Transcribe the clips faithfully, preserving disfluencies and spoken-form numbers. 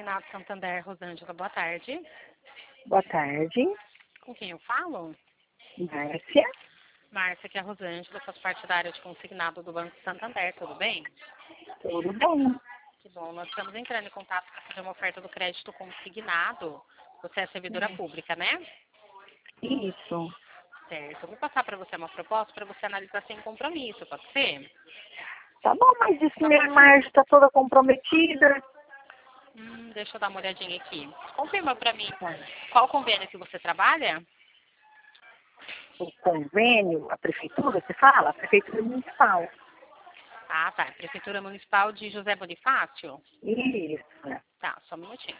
Consignado Santander, Rosângela, boa tarde. Boa tarde. Com quem eu falo? Márcia. Márcia, aqui é a Rosângela, faço parte da área de consignado do Banco Santander, tudo bem? Tudo bem. Que bom, nós estamos entrando em contato para fazer uma oferta do crédito consignado. Você é servidora pública, né? Isso. Certo. Eu vou passar para você uma proposta para você analisar sem compromisso, pode ser? Tá bom, mas disse que minha margem está toda comprometida. Hum, deixa eu dar uma olhadinha aqui. Confirma para mim Tá. qual convênio que você trabalha? O convênio, a prefeitura, você fala? A prefeitura municipal. Ah, tá. Prefeitura Municipal de José Bonifácio? Isso. Tá, só um minutinho.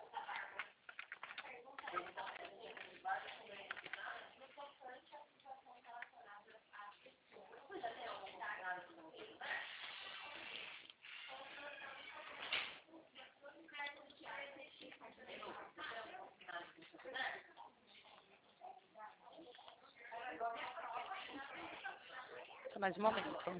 Só mais um momento.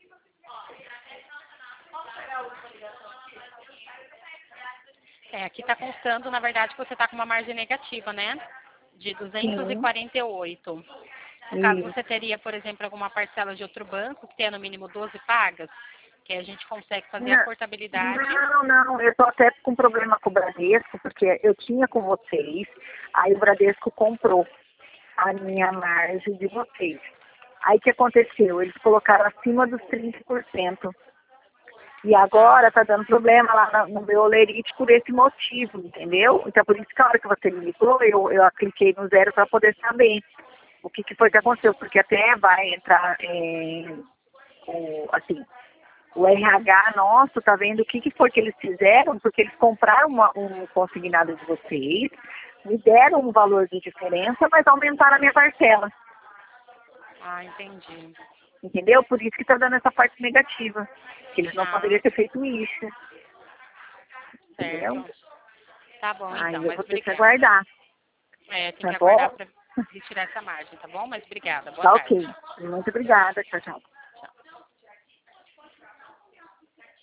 É, aqui está constando, na verdade, que você está com uma margem negativa, né? De duzentos e quarenta e oito. No caso, Isso. você teria, por exemplo, alguma parcela de outro banco que tenha no mínimo doze pagas, que a gente consegue fazer a Não, portabilidade. não, não. Eu tô até com problema com o Bradesco, porque eu tinha com vocês, aí o Bradesco comprou a minha margem de vocês. Aí o que aconteceu? Eles colocaram acima dos trinta por cento. E agora tá dando problema lá no meu Olerite por esse motivo, entendeu? Então por isso que a hora que você me ligou, eu, eu cliquei no zero para poder saber o que, que foi que aconteceu, porque até vai entrar é, o, assim, o R H nosso tá vendo o que, que foi que eles fizeram, porque eles compraram uma, um consignado de vocês, me deram um valor de diferença, mas aumentaram a minha parcela. Ah, entendi. Entendeu? Por isso que tá dando essa parte negativa. Que eles não Ah, poderiam ter feito isso. Entendeu? certo. Tá bom, Aí então, eu mas vou ter que obrigada. aguardar. É, tem Tá que aguardar bom? para retirar essa margem, tá bom? Mas obrigada. Boa Tá tarde. ok. Muito obrigada. Tchau, tchau.